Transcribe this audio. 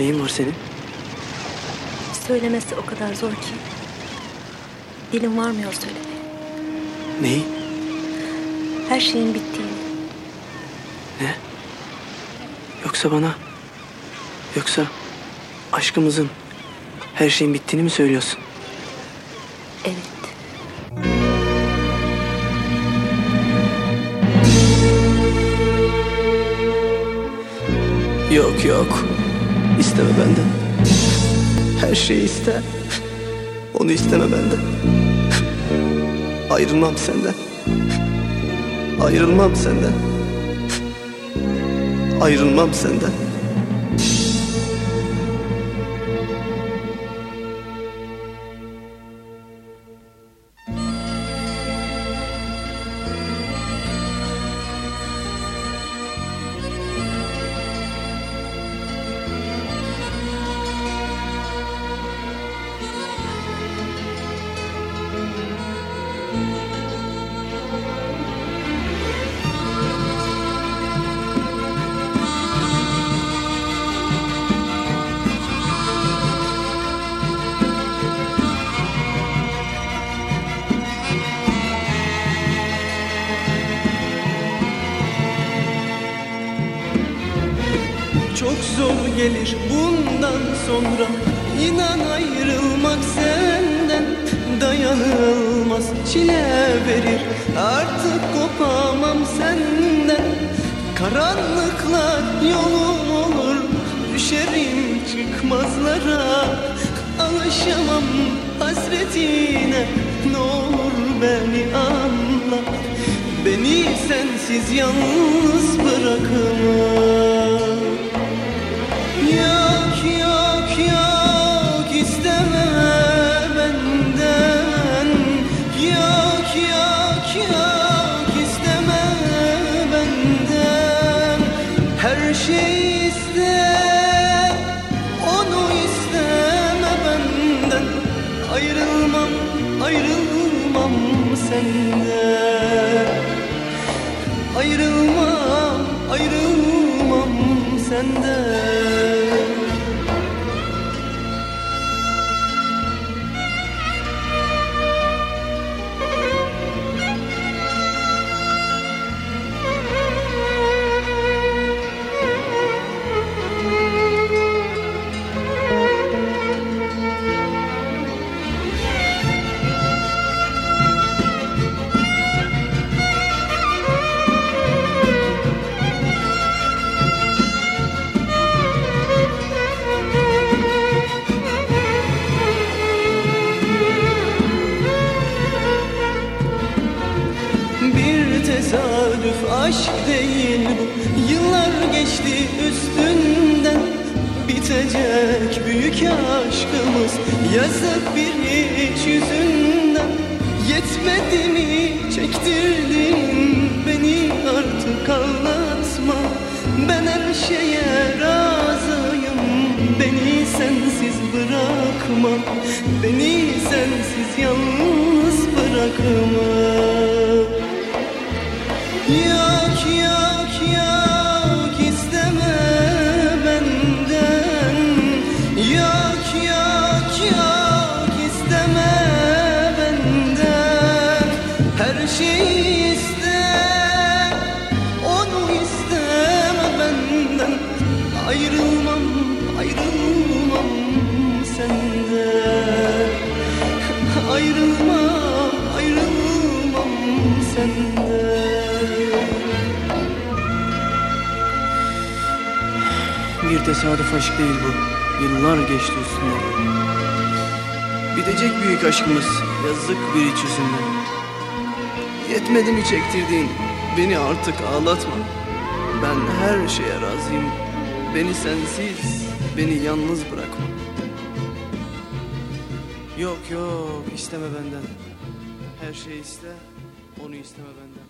Neyin var senin? Söylemesi o kadar zor ki dilim varmıyor söylemeye. Neyi? Her şeyin bittiğini. Ne? Yoksa bana, yoksa aşkımızın, her şeyin bittiğini mi söylüyorsun? Evet. Yok yok. İsteme benden. Her şeyi iste. Onu isteme benden. Ayrılmam senden. Ayrılmam senden. Ayrılmam senden. Çok zor gelir bundan sonra, İnan ayrılmak senden. Dayanılmaz çile verir, artık kopamam senden. Karanlıklar yolum olur, düşerim çıkmazlara. Alışamam hasretine, ne olur beni anla. Beni sensiz yalnız bırakma. Yok yok yok isteme benden. Yok yok yok isteme benden. Her şeyi iste, onu isteme benden. Ayrılmam, ayrılmam senden. Ayrılmam, ayrılmam senden. Tesadüf aşk değil bu, yıllar geçti üstünden. Bitecek büyük aşkımız, yazık bir hiç yüzünden. Yetmedi mi çektirdin beni, artık ağlatma. Ben her şeye razıyım, beni sensiz bırakma. Beni sensiz yalnız bırakma. Yok yok yok isteme benden. Yok yok yok isteme benden. Her şeyi iste, onu isteme benden. Ayrılmam, ayrılmam senden. Ayrılmam, ayrılmam senden. Bir tesadüf aşk değil bu. Yıllar geçti üstünden. Bitecek büyük aşkımız, yazık bir hiç yüzünden. Yetmedi mi çektirdiğin beni, artık ağlatma. Ben her şeye razıyım, beni sensiz, beni yalnız bırakma. Yok yok isteme benden. Her şeyi iste, onu isteme benden.